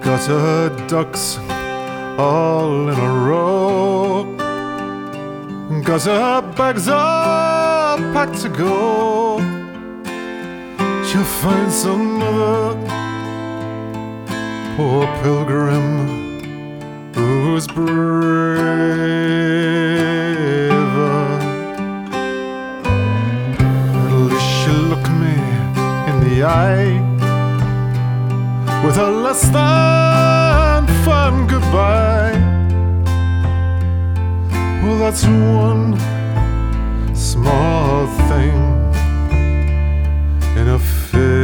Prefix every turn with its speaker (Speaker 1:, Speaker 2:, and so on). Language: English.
Speaker 1: got her ducks all in a row, got her bags all packed to go. She'll find some other poor pilgrim who's braver. At least she'll look me in the eye with a less than fun goodbye. Well, that's one small thing in a favor.